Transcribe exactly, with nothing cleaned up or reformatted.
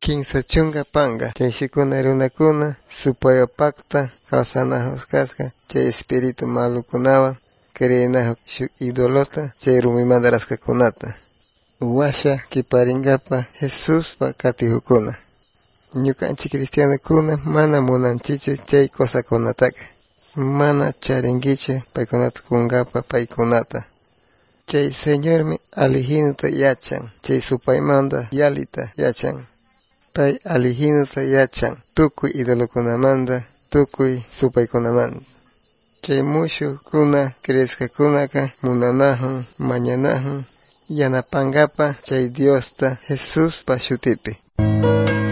Kinsa chunga panga, chay shukuna runakuna, supayapakta, kawsanahuk kasqa, chay espiritu malukunawan, kreenahuk shuk idolota, chay rumi mandaraskakunata. Washa kiparingapa Jesuspa katihukuna. Ñukanchik cristianokuna mana munanchichu chay kosakunataka. Mana charinkichu paykunata kunkapa paykunata. Chay Señormi alihinuta yachan, chay supaymanta yalita yachan. Pay alihinuta yachan, tukuy idolokunamanta, tukuy supaykunamanta. Chay mushukuna creskakunaka munanahun, mañanahun, yanapangapa chay Diosta Jesuspa shutipi.